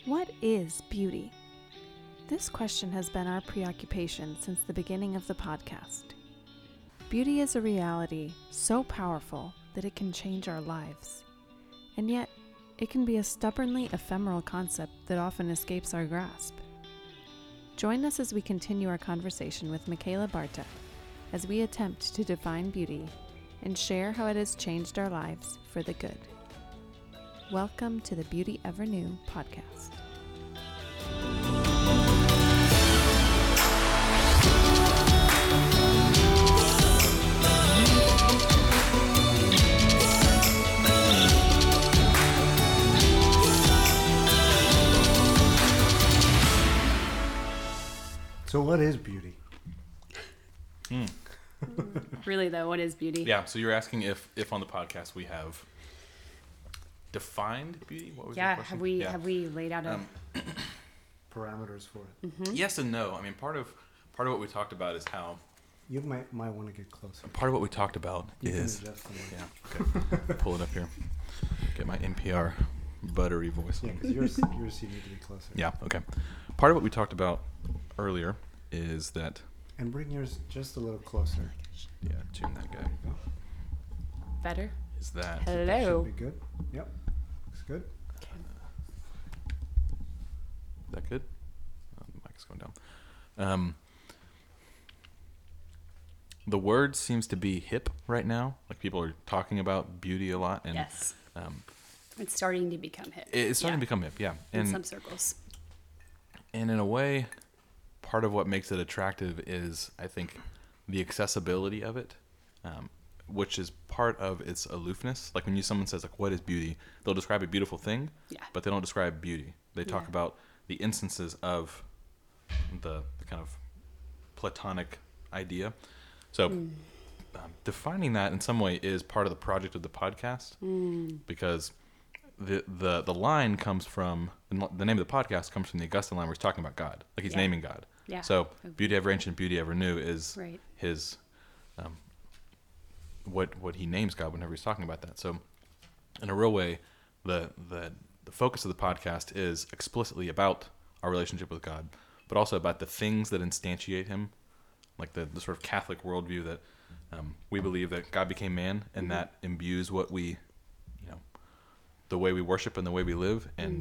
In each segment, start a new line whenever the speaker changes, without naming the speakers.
What is beauty? This question has been our preoccupation since the beginning of the podcast. Beauty is a reality so powerful that it can change our lives. And yet, it can be a stubbornly ephemeral concept that often escapes our grasp. Join us as we continue our conversation with Michaela Barta as we attempt to define beauty and share how it has changed our lives for the good. Welcome to the Beauty Ever New podcast.
So what is beauty?
Really though, what is beauty?
Yeah, so you're asking if on the podcast we have defined beauty? What was your question?
Have we laid out a
Parameters for it.
Yes and no. I mean, part of what we talked about is how
You might want to get closer.
part of what we talked about
You can
is
adjust the mic.
yeah. Okay, pull it up here. Get my NPR buttery voice.
Yeah, because yours you need to be closer.
Yeah. Okay. Part of what we talked about earlier is that
And bring yours just a little closer.
tune that guy.
better?
Is that
Hello.
Should be good. Yep. Looks good.
Is that good? The mic is going down. The word seems to be hip right now. Like people are talking about beauty a lot, and
Yes. It's starting to become hip.
it's starting to become hip. Yeah,
in
and
some circles.
and in a way, part of what makes it attractive is, I think, the accessibility of it, which is part of its aloofness. Like when someone says, like, what is beauty? They'll describe a beautiful thing,
Yeah.
but they don't describe beauty. They talk
Yeah.
about the instances of the kind of Platonic idea. So defining that in some way is part of the project of the podcast, because the line comes from, the name of the podcast comes from the Augustine line where he's talking about God. Like he's
Yeah.
naming God.
Yeah.
So beauty ever ancient, beauty ever new is
Right.
his, what he names God whenever he's talking about that. So in a real way, the focus of the podcast is explicitly about our relationship with God, but also about the things that instantiate him, like the sort of Catholic worldview that we believe that God became man, and that imbues what we, the way we worship and the way we live, and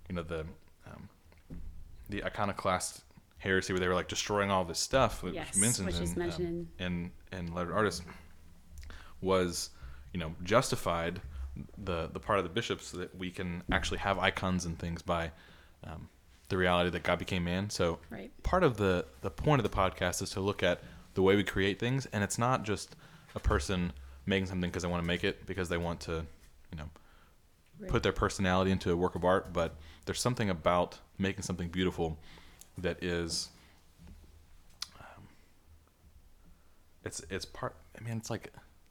the iconoclast heresy where they were like destroying all this stuff, which
Yes,
mentioned
which is mentioned
in Lettered Artists, was justified the part of the bishops that we can actually have icons and things by the reality that God became man. So
Right.
part of the point of the podcast is to look at the way we create things, and it's not just a person making something because they want to make it, because they want to
Right.
put their personality into a work of art, but there's something about making something beautiful that is it's part, it's like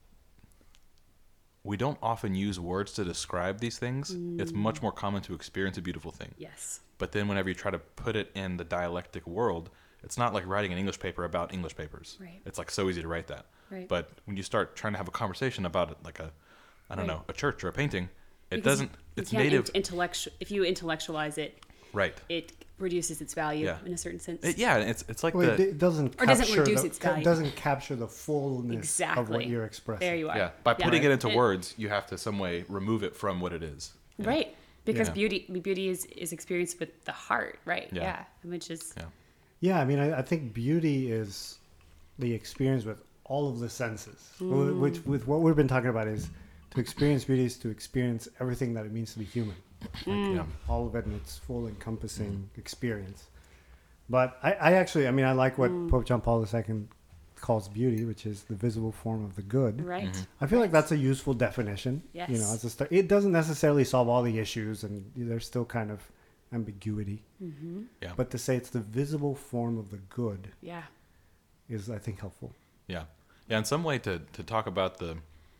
we don't often use words to describe these things. It's much more common to experience a beautiful thing.
Yes.
But then whenever you try to put it in the dialectic world, it's not like writing an English paper about English papers.
Right.
It's like so easy to write that.
Right.
But when you start trying to have a conversation about it, like
Right.
a church or a painting, it
Because
doesn't,
you
it's
can't
native.
if you intellectualize it,
Right.
it reduces its value
Yeah.
in a certain sense.
It's like
Well,
the,
it doesn't
Or doesn't
capture
reduce
the,
its value.
doesn't capture the fullness of what
Exactly.
you're expressing.
There you are.
yeah, by putting it into
And-
words, you have to some way remove it from what it is. Yeah.
Right. Because
Yeah.
beauty is experienced with the heart, right?
Yeah.
Yeah. Which is
Yeah.
Yeah, I mean, I think beauty is the experience with all of the senses. Which, with what we've been talking about, is to experience beauty is to experience everything that it means to be human.
Yeah.
All of it in its full encompassing experience. But I actually, I like what Pope John Paul II calls beauty, which is the visible form of the good.
right.
Mm-hmm.
I feel like that's a useful definition.
Yes.
As a start. It doesn't necessarily solve all the issues, and there's still kind of ambiguity.
Yeah.
But to say it's the visible form of the good
Yeah.
is, I think, helpful.
Yeah. Yeah. In some way to talk about the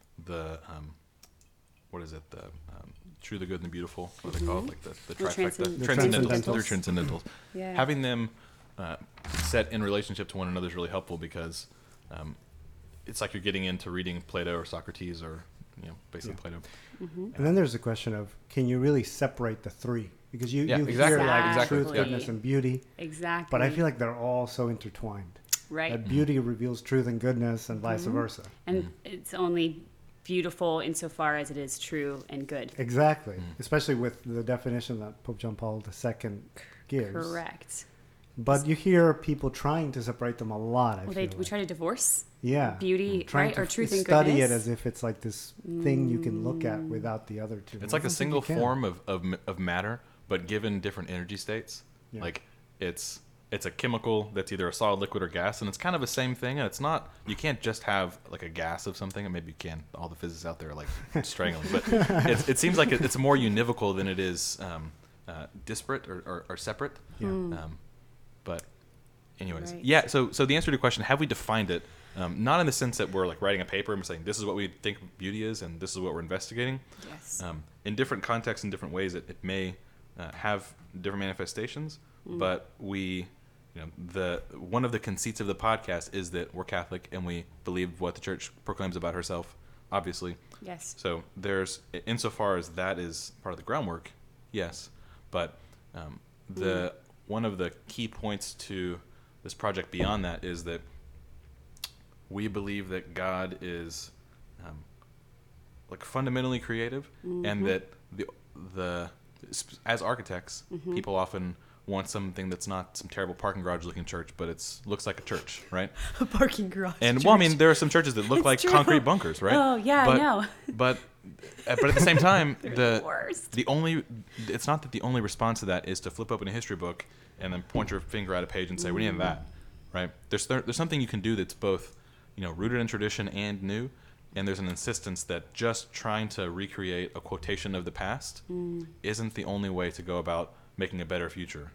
what is it? The true, the good, and the beautiful. What do they call it? Like the trifecta.
The
Transcendentals.
transcendentals.
They're transcendentals.
Yeah.
Having them set in relationship to one another is really helpful, because it's like you're getting into reading Plato or Socrates or basically
Yeah.
Plato.
And then there's the question of, can you really separate the three? because you
Yeah,
hear
exactly.
like
Exactly.
truth, goodness, and beauty,
Exactly.
but I feel like they're all so intertwined.
right.
That beauty reveals truth and goodness, and vice versa.
And it's only beautiful insofar as it is true and good.
Exactly, especially with the definition that Pope John Paul II gives.
Correct.
But you hear people trying to separate them a lot. I
Well,
feel
we
like.
try to divorce
Yeah,
beauty,
trying
right,
to
or truth and
study
goodness.
it as if it's like this thing you can look at without the other two.
It's
I
like a
don't think
single
you can.
form of matter, but given different energy states.
Yeah.
Like it's a chemical that's either a solid, liquid, or gas, and it's kind of the same thing. And it's not, you can't just have like a gas of something, and maybe you can. All the physicists out there are like strangling, but it seems like it's more univocal than it is disparate or separate.
Yeah.
But anyways,
Right.
yeah. So the answer to your question, have we defined it? Not in the sense that we're like writing a paper and we're saying this is what we think beauty is and this is what we're investigating.
Yes.
In different contexts and different ways, it may have different manifestations. But we, one of the conceits of the podcast is that we're Catholic and we believe what the Church proclaims about herself, obviously.
Yes.
So there's, insofar as that is part of the groundwork, yes. But one of the key points to this project beyond that is that we believe that God is like fundamentally creative, and that the as architects, people often want something that's not some terrible parking garage looking church, but looks like a church, right?
A parking garage.
And
church.
well, I mean, there are some churches that look
It's
like
true.
concrete bunkers, right?
Oh, yeah, I know.
But at the same time,
They're the worst.
it's not that the only response to that is to flip open a history book and then point your finger at a page and say, "We need that," right? There's something you can do that's both, rooted in tradition and new, and there's an insistence that just trying to recreate a quotation of the past isn't the only way to go about making a better future.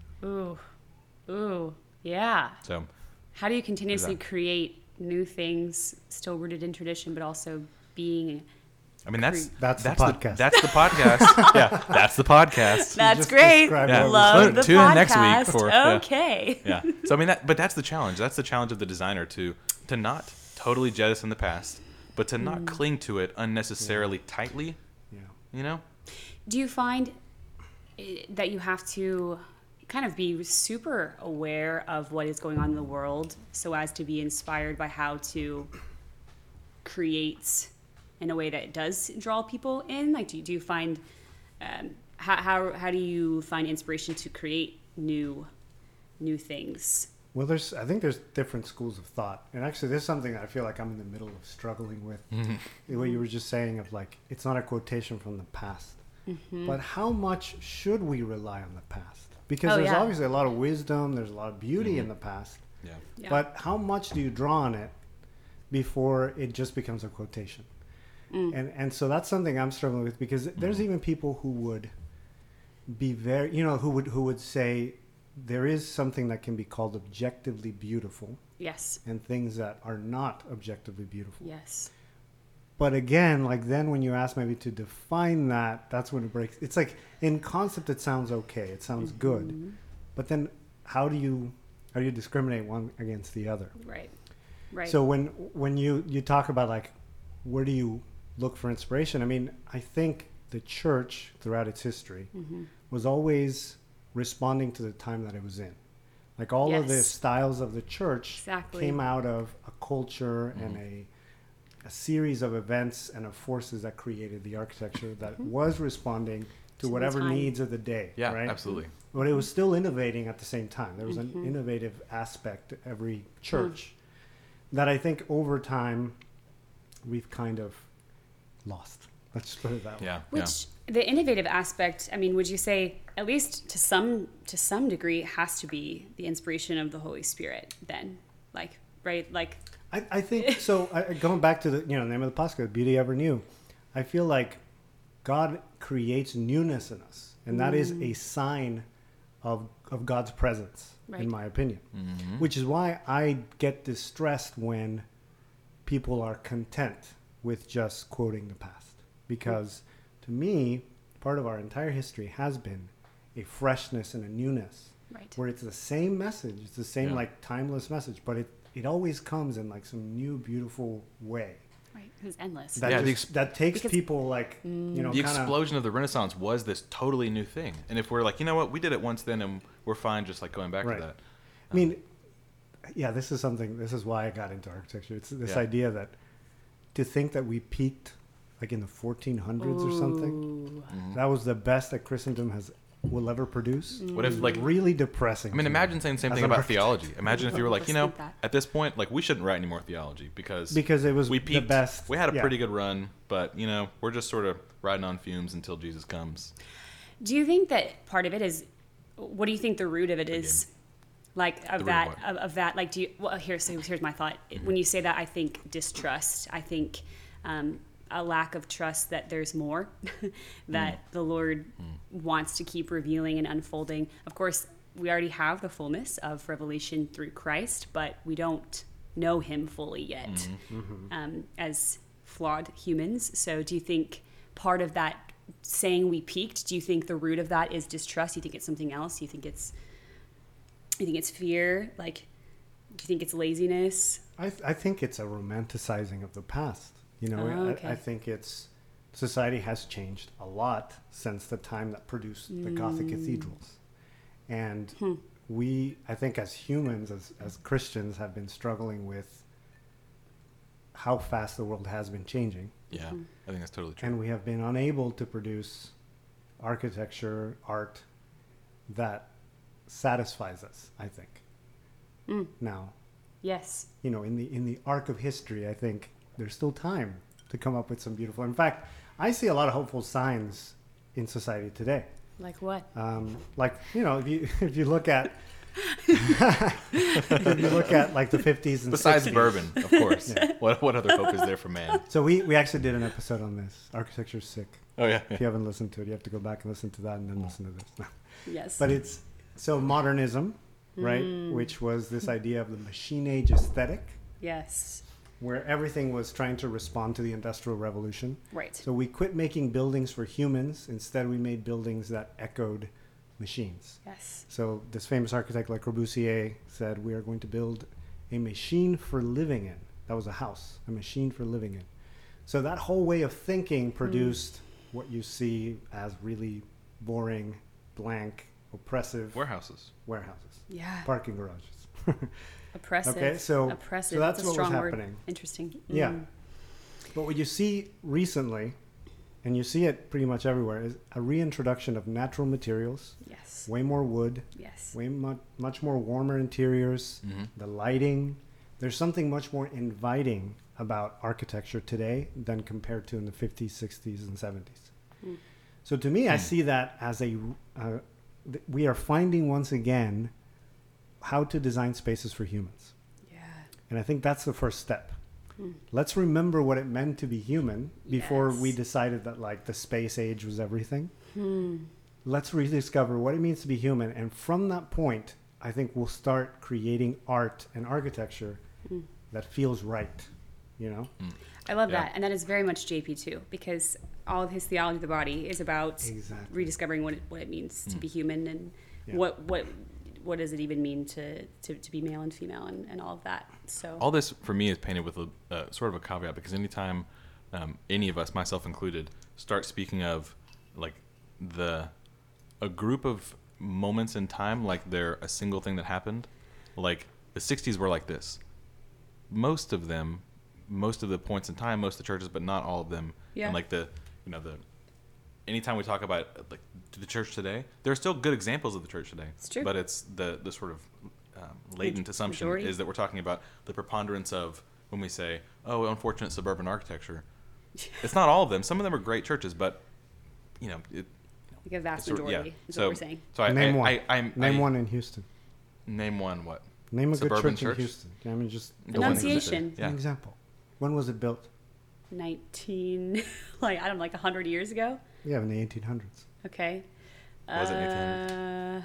Ooh, yeah.
So,
How do you continuously
Exactly.
create new things, still rooted in tradition, but also being?
I mean, that's
the podcast.
That's the podcast. Yeah, that's the podcast.
That's
just
great.
described
Yeah.
Love the
Tune in next week
podcast.
for- yeah.
Okay.
Yeah. So I mean, but that's the challenge. That's the challenge of the designer to not totally jettison the past, but to not cling to it unnecessarily tightly.
Yeah.
Do you find that you have to kind of be super aware of what is going on in the world so as to be inspired by how to create in a way that does draw people in? Like, do you find how do you find inspiration to create new things?
Well, I think there's different schools of thought, and actually, there's something that I feel like I'm in the middle of struggling with. What you were just saying of like, it's not a quotation from the past, but how much should we rely on the past? Because there's
yeah.
obviously a lot of wisdom, there's a lot of beauty in the past,
Yeah.
Yeah.
but how much do you draw on it before it just becomes a quotation? And so that's something I'm struggling with, because there's even people who would be very, who would say there is something that can be called objectively beautiful
Yes.
and things that are not objectively beautiful.
Yes.
But again, like then when you ask maybe to define that, that's when it breaks. It's like in concept, it sounds okay. It sounds good. But then how do you discriminate one against the other?
Right. Right.
So when you talk about like, where do you look for inspiration? I mean, I think the church throughout its history was always responding to the time that it was in. Like all of the
Yes.
styles of the church
Exactly.
came out of a culture and a series of events and of forces that created the architecture that was responding to
the
whatever
time.
needs of the day.
Yeah.
Right?
Absolutely.
But it was still innovating at the same time. There was an innovative aspect to every church that I think over time we've kind of lost. Let's just put it that way.
Yeah.
Which the innovative aspect, I mean, would you say at least to some degree has to be the inspiration of the Holy Spirit then? Like, right? Like,
I think so. Going back to the name of the podcast, Beauty Ever New, I feel like God creates newness in us, and that is a sign of God's presence,
Right.
in my opinion. Which is why I get distressed when people are content with just quoting the past, because to me, part of our entire history has been a freshness and a newness,
right.
where it's the same message, it's the same
Yeah.
like timeless message, but it always comes in like some new beautiful way.
Right. It was endless.
That,
Yeah,
that takes
because-
people like, you know,
The
kinda,
explosion of the Renaissance was this totally new thing. And if we're like, you know what, we did it once then and we're fine just like going back
Right.
to that.
I mean, yeah, this is why I got into architecture. It's this idea that to think that we peaked like in the 1400s or something, that was the best that Christendom will ever produce.
What if like
Really depressing.
I mean,
to me
imagine saying the same
as
thing
an
about
architect.
theology. Imagine if you were like,
Let's
you know,
think that.
at this point, like we shouldn't write any more theology because
Because it was
we
the
peaked.
best.
We had a
yeah.
pretty good run, but you know, we're just sort of riding on fumes until Jesus comes.
Do you think that part of it is? What do you think the root of it is? Like
The
of
root
that,
of
of that. Like, do you? Well, here's my thought. When you say that, I think distrust. I think a lack of trust that there's more, that the Lord wants to keep revealing and unfolding. Of course, we already have the fullness of revelation through Christ, but we don't know Him fully yet as flawed humans. So, do you think part of that saying we peaked? Do you think the root of that is distrust? Do you think it's something else? Do you think it's fear? Like, do you think it's laziness?
I think it's a romanticizing of the past. You know,
Oh, okay.
I think society has changed a lot since the time that produced the Gothic cathedrals. And I think as humans, as Christians, have been struggling with how fast the world has been changing.
Yeah, I think that's totally true.
And we have been unable to produce architecture, art that satisfies us, I think. Now,
Yes.
you know, in the arc of history, I think there's still time to come up with some beautiful. In fact, I see a lot of hopeful signs in society today.
Like what?
Like, you know, if you look at like the 50s and
Besides
60s.
bourbon, of course. What other hope is there for man?
So we actually did an episode on this. Architecture's sick.
Oh yeah.
If you haven't listened to it, you have to go back and listen to that and then listen to this. No.
Yes.
But it's so modernism, right? Which was this idea of the machine age aesthetic,
yes.
where everything was trying to respond to the Industrial Revolution.
Right.
So we quit making buildings for humans. Instead, we made buildings that echoed machines.
Yes.
So this famous architect Le Corbusier said, we are going to build a machine for living in. That was a house, a machine for living in. So that whole way of thinking produced what you see as really boring, blank, oppressive
Warehouses.
warehouses,
Yeah.
parking garages.
Oppressive.
Okay, so
oppressive.
that's
a
what was
strong word.
happening.
Interesting.
Yeah. But what you see recently, and you see it pretty much everywhere, is a reintroduction of natural materials,
Yes.
way more wood,
Yes.
way much more warmer interiors, the lighting. There's something much more inviting about architecture today than compared to in the 50s, 60s, and 70s. So to me, I see that as we are finding once again how to design spaces for humans.
Yeah.
And I think that's the first step. Let's remember what it meant to be human before we
Yes.
decided that like the space age was everything. Let's rediscover what it means to be human. And from that point, I think we'll start creating art and architecture that feels right, you know?
I love
Yeah.
that. And that is very much JP too, because all of his theology of the body is about
Exactly.
rediscovering what it means to be human and
Yeah.
what does it even mean to be male and female and all of that. So
All this for me is painted with a sort of a caveat because anytime any of us, myself included, start speaking of like a group of moments in time, like they're a single thing that happened, like the 60s were like this. Most of the points in time, most of the churches, but not all of them.
Yeah.
And like anytime we talk about like the church today, there are still good examples of the church today.
It's true.
But it's the sort of latent assumption
Majority.
is that we're talking about the preponderance of when we say, oh, unfortunate suburban architecture. It's not all of them. Some of them are great churches, but you know,
like a vast
it's sort of-
majority is
So,
what we're saying.
so
Name one.
Name
one in Houston.
Name one. What?
Name a good
Suburban
church in
church?
Houston. I mean, just
The one that existed.
Annunciation.
Yeah.
an example. When was it built?
19 like I don't know, like 100 years ago.
Yeah, in the 1800s.
Okay.
Was it 1800s?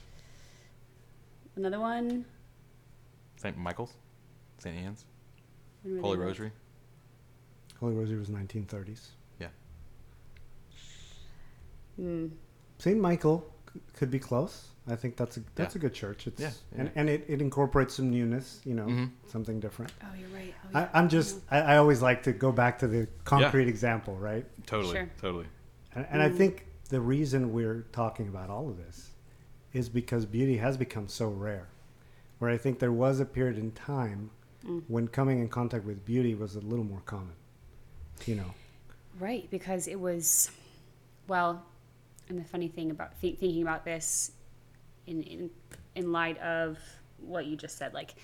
Another one.
St. Michael's, St. Anne's,
When were
Holy
they built?
Rosary.
Holy Rosary was 1930s.
Yeah.
St. Michael could be close. I think that's a good church. It's
Yeah.
and it incorporates some newness,
Mm-hmm.
something different.
Oh, you're right. Oh, yeah.
I'm just I always like to go back to the concrete example, right?
Totally.
Sure.
Totally.
And I think the reason we're talking about all of this is because beauty has become so rare. Where I think there was a period in time when coming in contact with beauty was a little more common.
Right, because it was, well, and the funny thing about thinking about this in light of what you just said, like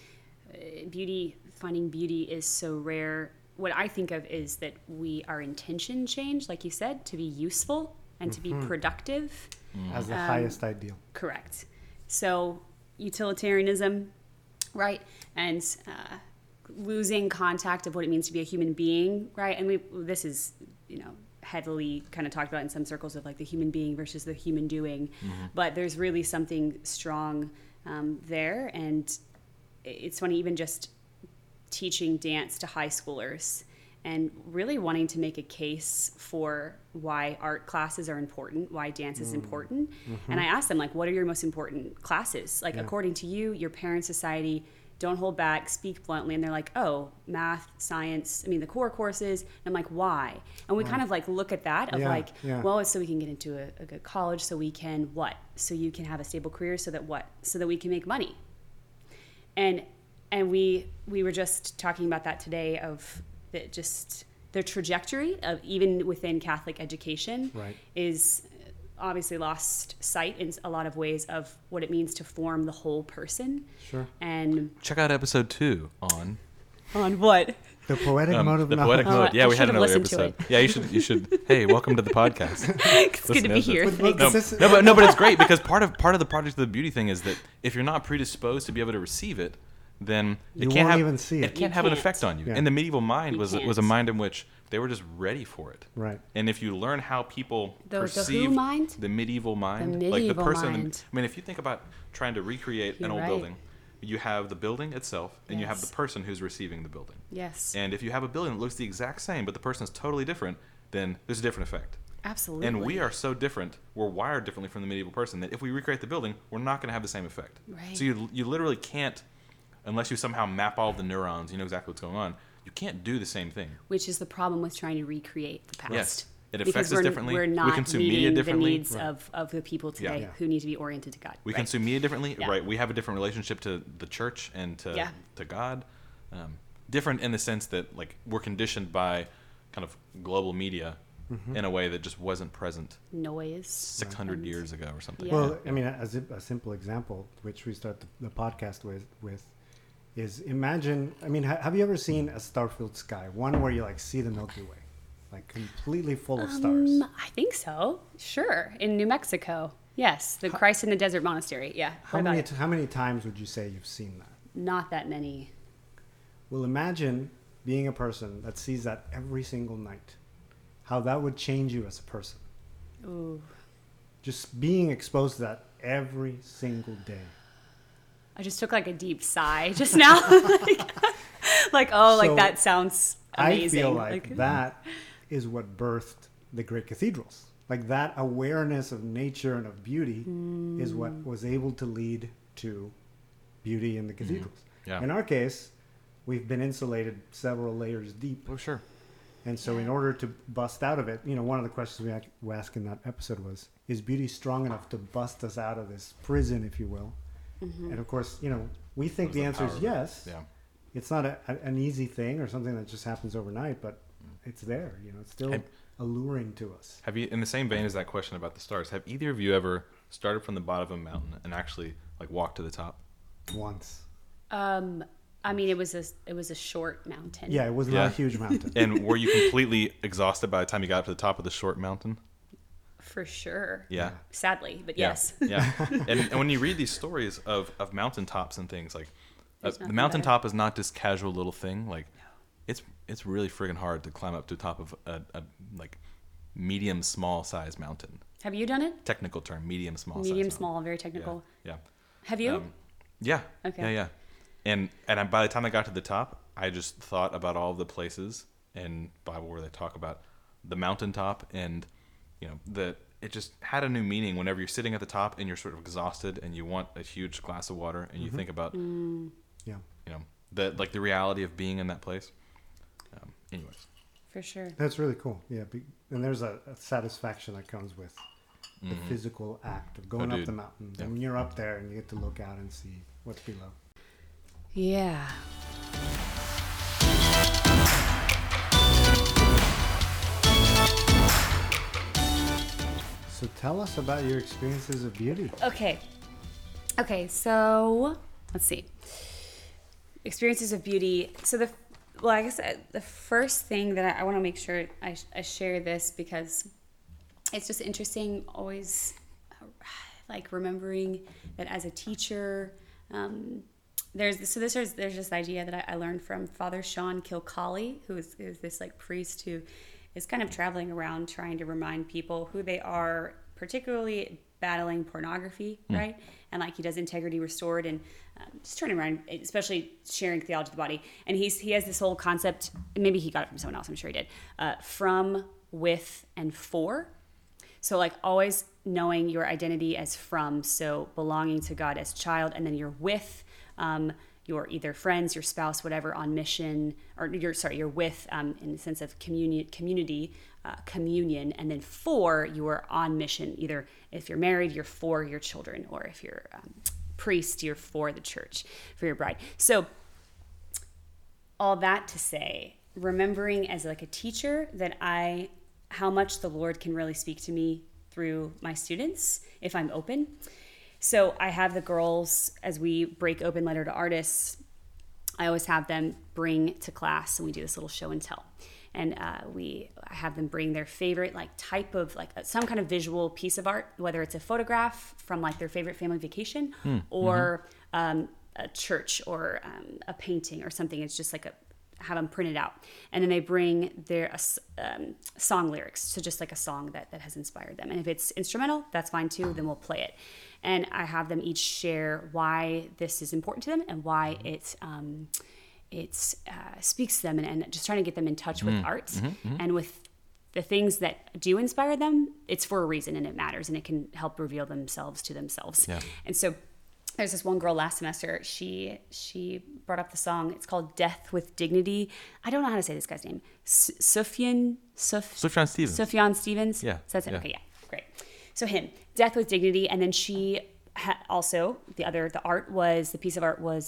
finding beauty is so rare. What I think of is that our intention changed, like you said, to be useful and to be productive.
As the highest ideal.
Correct. So utilitarianism, right, and losing contact of what it means to be a human being, right? And this is, heavily kind of talked about in some circles of like the human being versus the human doing, but there's really something strong there. And it's funny, even just teaching dance to high schoolers and really wanting to make a case for why art classes are important, why dance is important. And I asked them, like, what are your most important classes? Like, according to you, your parents' society, don't hold back, speak bluntly. And they're like, oh, math, science, the core courses. And I'm like, why? And we kind of like look at that of well, it's so we can get into a good college, so we can what? So you can have a stable career, so that what? So that we can make money. And we were just talking about that today of just the trajectory of even within Catholic education is obviously lost sight in a lot of ways of what it means to form the whole person.
Sure.
And
Check out episode 2 on
what?
The poetic mode of
the
knowledge.
poetic mode. Yeah,
I
we had
should have
another
listened to
episode. Yeah, you should. Hey, welcome to the podcast.
It's good to be here. Thanks.
No, but it's great because part of the project of the beauty thing is that if you're not predisposed to be able to receive it, then
You
it can't
won't
have
even see it.
It can't
You
have an
can't.
effect on you.
Yeah.
And the medieval mind
You
was a
can't.
mind in which they were just ready for it.
Right.
And if you learn how people
The who
perceive
mind?
the medieval mind,
The
like the
medieval
person,
mind.
if you think about trying to recreate
You're
an old
right.
building, you have the building itself and you have
Yes.
the person who's receiving the building.
Yes,
And if you have a building that looks the exact same, but the person is totally different, then there's a different effect.
absolutely.
And we are so different, we're wired differently from the medieval person, that if we recreate the building, we're not going to have the same effect.
Right.
So you literally can't, unless you somehow map all the neurons, you know exactly what's going on, you can't do the same thing.
Which is the problem with trying to recreate the past.
Yes. It
Because
affects us differently.
We're
We
not
consume
meeting
media
the
differently.
needs of the people today
Yeah.
who need to be oriented to God.
We
right?
consume media differently,
Yeah.
right? We have a different relationship to the church and to God. Different in the sense that like we're conditioned by kind of global media in a way that just wasn't present
Noise.
600 years ago or something.
Yeah.
Well, as a simple example, which we start the podcast with, is imagine. Have you ever seen a star-filled sky? One where you like see the Milky Way, like completely full of stars.
I think so. Sure. In New Mexico. Yes. The Christ in the Desert Monastery. Yeah.
How
What about
many
it?
how many times would you say you've seen that?
Not that many.
Well, imagine being a person that sees that every single night. How that would change you as a person.
Ooh.
Just being exposed to that every single day.
I just took like a deep sigh just now. like
So,
that sounds amazing.
I feel like that is what birthed the great cathedrals. Like that awareness of nature and of beauty is what was able to lead to beauty in the cathedrals.
Yeah.
In our case, we've been insulated several layers deep.
Oh, sure.
And so in order to bust out of it, one of the questions we asked in that episode was, is beauty strong enough to bust us out of this prison, if you will? And of course, we think the answer is yes.
Yeah.
It's not an easy thing or something that just happens overnight, but it's there. It's still alluring to us.
Have you, in the same vein as that question about the stars, have either of you ever started from the bottom of a mountain and actually like walked to the top?
Once.
It was a short mountain.
Yeah, it was not a huge mountain.
And were you completely exhausted by the time you got up to the top of the short mountain?
For sure.
Yeah.
Sadly, but
Yeah.
yes.
Yeah. And when you read these stories of mountaintops and things, like
There's
the
nothing
mountaintop is not this casual little thing. Like it's really friggin' hard to climb up to the top of a like medium small size mountain.
Have you done it?
Technical term, medium small size
Medium,
mountain.
small, very technical.
Yeah.
Have you?
Yeah.
Okay.
Yeah. And by the time I got to the top, I just thought about all of the places in Bible where they talk about the mountaintop and it just had a new meaning whenever you're sitting at the top and you're sort of exhausted and you want a huge glass of water and you think about,
Yeah.
the reality of being in that place. Anyways.
For sure.
That's really cool. Yeah. And there's a satisfaction that comes with the physical act of going up the mountain.
Yeah.
And when you're up there and you get to look out and see what's below.
Yeah.
So tell us about your experiences of beauty.
Okay, so let's see. Experiences of beauty. So I guess the first thing that I want to make sure I share this, because it's just interesting always like remembering that as a teacher, there's this idea that I learned from Father Sean Kilcawley, who is this like priest who is kind of traveling around trying to remind people who they are, particularly battling pornography, right? And like he does Integrity Restored and just turning around, especially sharing theology of the body. And he has this whole concept, maybe he got it from someone else, I'm sure he did, from, with, and for. So like always knowing your identity as from, so belonging to God as child, and then you're with your either friends, your spouse, whatever, on mission, or you're with in the sense of community, communion, and then for, you are on mission. Either if you're married, you're for your children, or if you're priest, you're for the church, for your bride. So all that to say, remembering as like a teacher that how much the Lord can really speak to me through my students if I'm open. So I have the girls, as we break open Letter to Artists, I always have them bring to class, and we do this little show and tell. And I have them bring their favorite like type of like some kind of visual piece of art, whether it's a photograph from like their favorite family vacation or a church or a painting or something. It's just like have them printed out. And then they bring their song lyrics. So just like a song that has inspired them. And if it's instrumental, that's fine too. Then we'll play it. And I have them each share why this is important to them and why it speaks to them, and just trying to get them in touch with art and with the things that do inspire them. It's for a reason, and it matters, and it can help reveal themselves to themselves. Yeah. And so there's this one girl last semester, she brought up the song. It's called Death with Dignity. I don't know how to say this guy's name. Sufjan Stevens. Sufjan Stevens?
Yeah.
So that's it. Okay, yeah, great. So him, Death with Dignity. And then she also, the piece of art was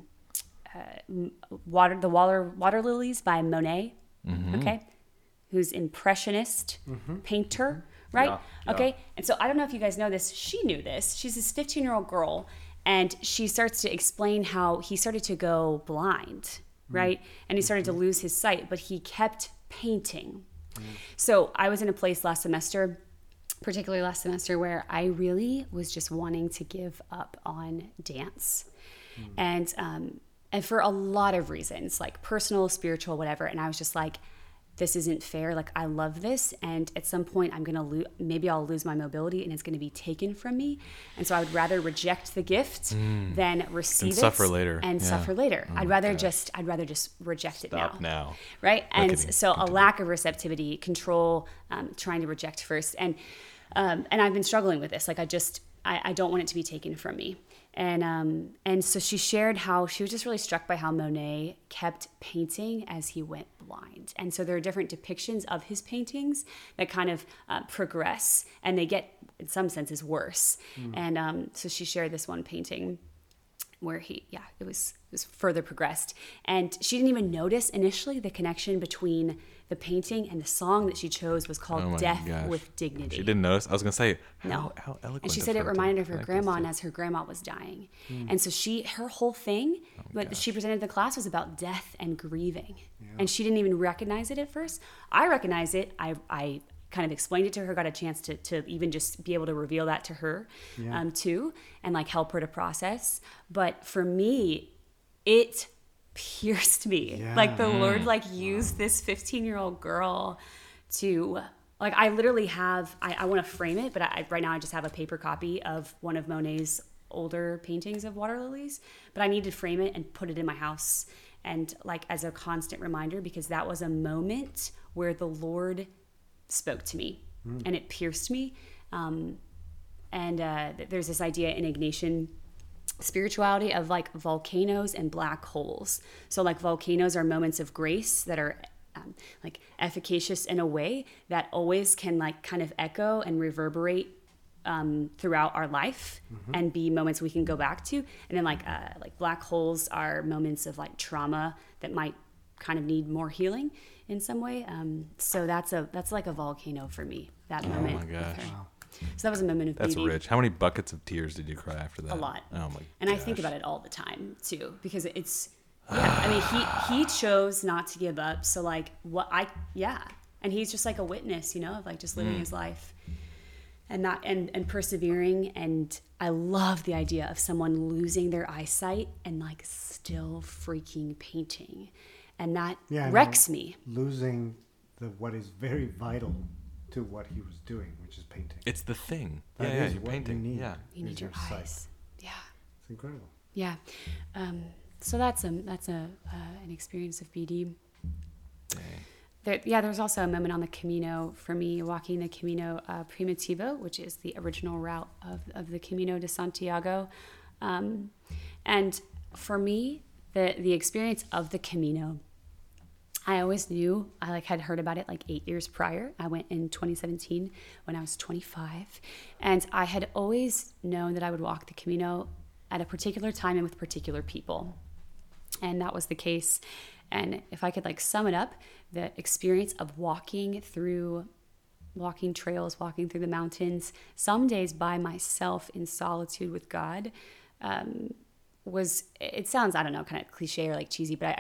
Water Lilies by Monet, okay? Who's impressionist painter, right? Yeah. Okay, and so I don't know if you guys know this. She knew this. She's this 15-year-old girl, and she starts to explain how he started to go blind, right? And he started to lose his sight, but he kept painting. So I was in a place particularly last semester, where I really was just wanting to give up on dance. And for a lot of reasons, like personal, spiritual, whatever. And I was just like, this isn't fair. Like, I love this. And at some point maybe I'll lose my mobility and it's going to be taken from me. And so I would rather reject the gift than receive it.
Suffer later.
Suffer later. Oh, I'd rather just reject it
now.
Right. And so a lack of receptivity, control, trying to reject first. And I've been struggling with this. Like, I don't want it to be taken from me. And so she shared how she was just really struck by how Monet kept painting as he went blind. And so there are different depictions of his paintings that kind of progress, and they get, in some senses, worse. And so she shared this one painting where it was further progressed. And she didn't even notice initially the connection between the painting and the song that she chose was called Death with Dignity.
She didn't notice? I was going to say,
how
eloquent.
And she said it reminded her of her grandma, and as her grandma was dying. And so her whole thing, she presented to the class was about death and grieving. Yeah. And she didn't even recognize it at first. I recognized it. I kind of explained it to her, got a chance to even just be able to reveal that to her too, and like help her to process. But for me, it pierced me. Yeah. Like the Lord used this 15-year-old girl to, like, I literally have, I want to frame it, but right now I just have a paper copy of one of Monet's older paintings of water lilies, but I need to frame it and put it in my house, and like as a constant reminder, because that was a moment where the Lord spoke to me and it pierced me. There's this idea in Ignatian spirituality of like volcanoes and black holes. So like volcanoes are moments of grace that are like efficacious in a way that always can like kind of echo and reverberate throughout our life and be moments we can go back to. And then like black holes are moments of like trauma that might kind of need more healing in some way. So that's like a volcano for me, that moment.
Oh my gosh.
Wow.
So that was a moment of
That's
beauty.
rich. How many buckets of tears did you cry after that?
A lot.
Oh my
And I think
gosh.
about it all the time too, because it's, yeah, I mean, he chose not to give up. So like and he's just like a witness, you know, of like just living his life and not, and persevering. And I love the idea of someone losing their eyesight and like still freaking painting. And that wrecks me.
Losing what is very vital to what he was doing, which is painting.
It's the thing.
That
Yeah,
is
you're
what
painting.
you need.
Yeah.
You need
is
your
sight.
eyes. Yeah.
It's incredible.
Yeah. So that's an experience of BD.
Dang.
There's also a moment on the Camino for me, walking the Camino Primitivo, which is the original route of the Camino de Santiago. And for me, the experience of the Camino, I always knew, I like had heard about it like 8 years prior. I went in 2017 when I was 25. And I had always known that I would walk the Camino at a particular time and with particular people. And that was the case. And if I could like sum it up, the experience of walking trails, walking through the mountains, some days by myself in solitude with God, it sounds, I don't know, kind of cliche or like cheesy, but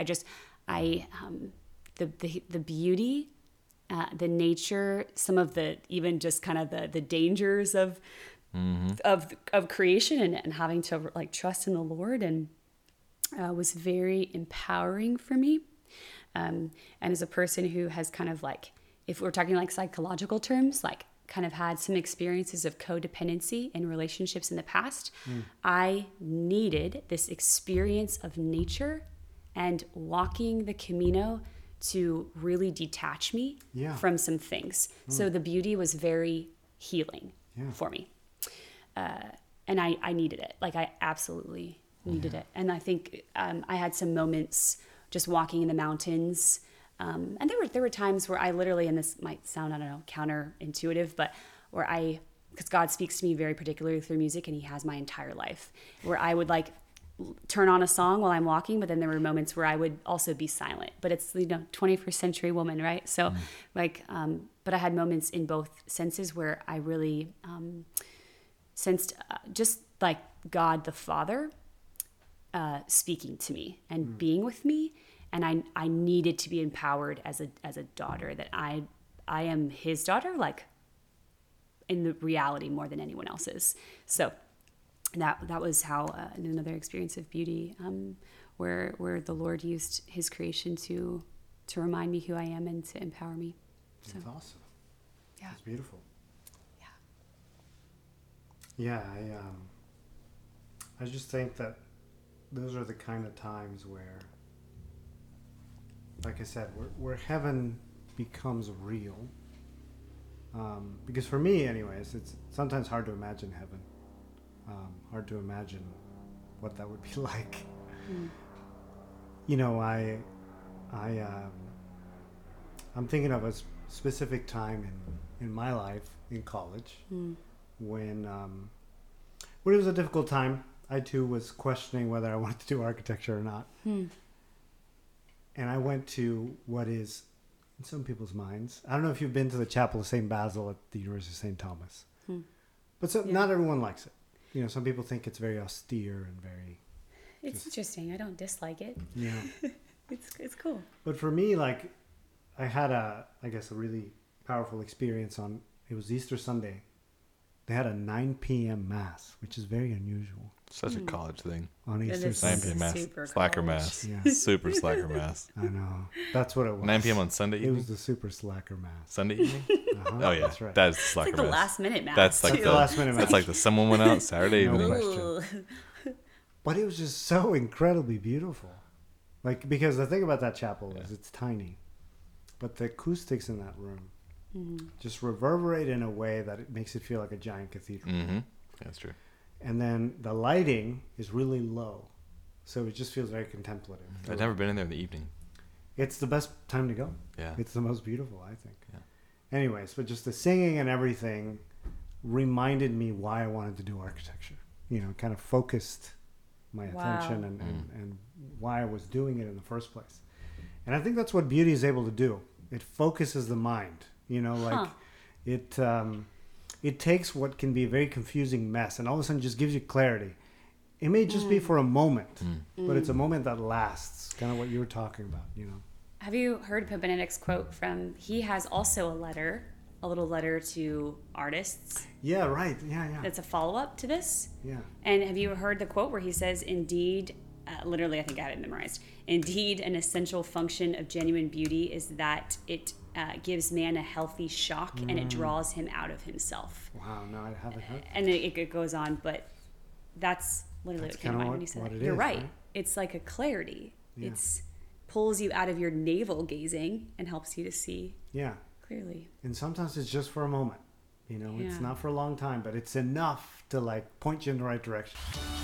the beauty, the nature, some of the, even just kind of the dangers of creation and having to like trust in the Lord, and was very empowering for me. And as a person who has kind of like, if we're talking like psychological terms, like kind of had some experiences of codependency in relationships in the past, I needed this experience of nature and walking the Camino to really detach me from some things. So the beauty was very healing for me. And I needed it. Like I absolutely needed it. And I think I had some moments just walking in the mountains. And there were times where I literally, and this might sound, I don't know, counterintuitive, but where because God speaks to me very particularly through music, and he has my entire life, where I would like turn on a song while I'm walking, but then there were moments where I would also be silent. But it's, 21st century woman, right? So but I had moments in both senses where I really sensed just like God the Father speaking to me and being with me, and I needed to be empowered as a daughter, that I am his daughter, like in the reality more than anyone else's. So that was how another experience of beauty, where the Lord used his creation to remind me who I am and to empower me. So
That's awesome.
yeah,
It's beautiful.
yeah,
Yeah, I just think that those are the kind of times where, like I said, where heaven becomes real. Because for me, anyways, it's sometimes hard to imagine heaven. Hard to imagine what that would be like. I'm thinking of a specific time in my life in college when it was a difficult time. I too was questioning whether I wanted to do architecture or not. And I went to what is, in some people's minds, I don't know if you've been to the Chapel of St. Basil at the University of St. Thomas. But not everyone likes it. Some people think it's very austere and very...
it's interesting. I don't dislike it.
Yeah.
It's cool.
But for me, like, I had a really powerful experience it was Easter Sunday. They had a 9 p.m. mass, which is very unusual
Such a college thing.
on
That
Easter
is
9
Sunday.
p.m. mass.
super
Slacker
college.
mass.
Yeah.
Super slacker mass.
I know. That's what it was.
9 p.m. on Sunday
It
evening?
was the super slacker mass.
Sunday evening?
Uh-huh,
Oh, yeah.
That's right.
That is the
It's
slacker
like the
mass.
last minute math.
That's like
That's the last minute
That's
mass.
like the someone went out Saturday
No
evening.
question. But it was just so incredibly beautiful. Like, because the thing about that chapel is it's tiny. But the acoustics in that room just reverberate in a way that it makes it feel like a giant cathedral.
Mm-hmm. That's true.
And then the lighting is really low, so it just feels very contemplative.
I've never been in there in the evening.
It's the best time to go.
Yeah.
It's the most beautiful, I think.
Yeah.
Anyways, but just the singing and everything reminded me why I wanted to do architecture. You know, kind of focused my attention and why I was doing it in the first place. And I think that's what beauty is able to do. It focuses the mind. You know, like it takes what can be a very confusing mess and all of a sudden just gives you clarity. It may just be for a moment, but it's a moment that lasts. Kind of what you were talking about, you know.
Have you heard Pope Benedict's quote from, he has also a little letter to artists.
Yeah, right. Yeah.
That's a follow-up to this.
Yeah.
And have you heard the quote where he says, indeed, literally I think I have it memorized, indeed an essential function of genuine beauty is that it gives man a healthy shock and it draws him out of himself.
Wow, no, I haven't heard.
And it goes on, but that's literally what came to mind when he said that. You're right. It's like a clarity.
Yeah.
It's pulls you out of your navel gazing and helps you to see clearly.
And sometimes it's just for a moment. You know, it's
Yeah.
not for a long time, but it's enough to like point you in the right direction.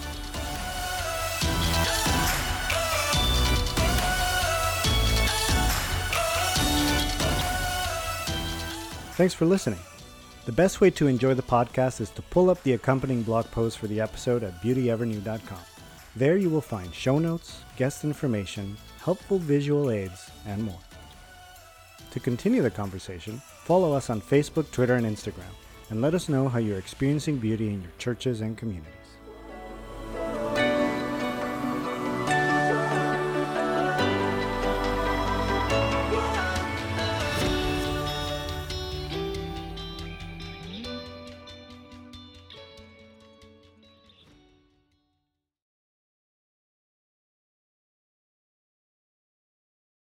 Thanks for listening. The best way to enjoy the podcast is to pull up the accompanying blog post for the episode at beautyevernew.com. There you will find show notes, guest information, helpful visual aids, and more. To continue the conversation, follow us on Facebook, Twitter, and Instagram, and let us know how you're experiencing beauty in your churches and communities.